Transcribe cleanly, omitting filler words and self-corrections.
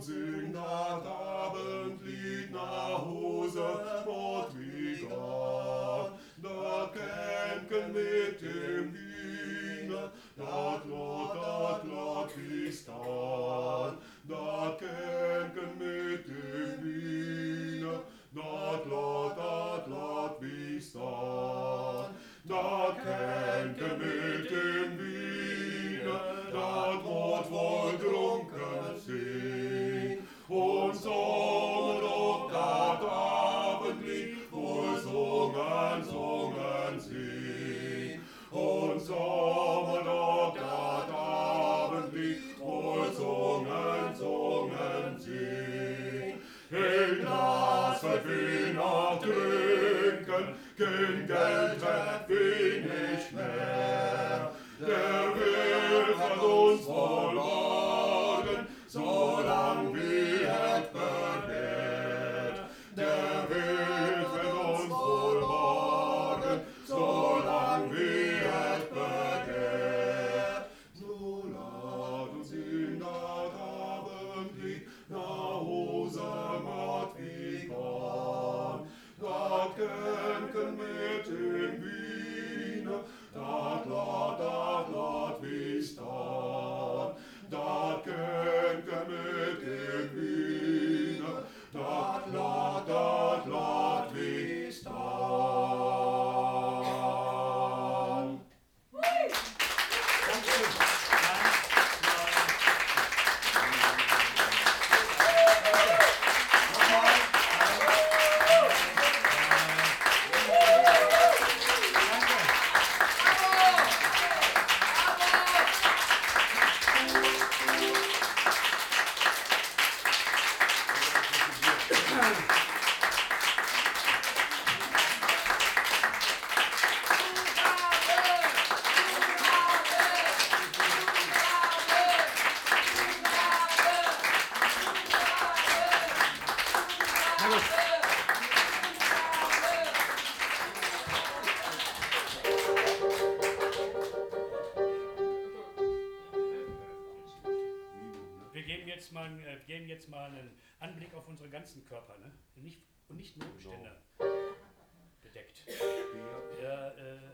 sing das Abendlied nach Hause, Mord wie Gott. Dat Kämken mit dem Wiener, dat Lot wie Stan. Dat Kämken mit dem Wiener, dat Lot wie Stan. Dat Kämken mit dem Wiener, dat Mord wohl trunken sing. Und so doch dat Abendlied wohl sungen sing. Und so doch dat Abendlied wohl sungen sing. Ein Glas wird wir noch trinken, kein Geld hat wenig mehr. Der will von uns verloren, solang wir het begehrt. Der will von uns verloren, solang wir het begehrt. So lad uns in dat Abendlied nach Hause mat wie Gott. Dat Kämken mit dem Wiener, dat Lot wie Stan. Dat Kämken mit dem Wiener, dat Lot wie Stan. Wir geben jetzt mal einen Anblick auf unsere ganzen Körper, ne? Und nicht nur Ständer bedeckt. Ja,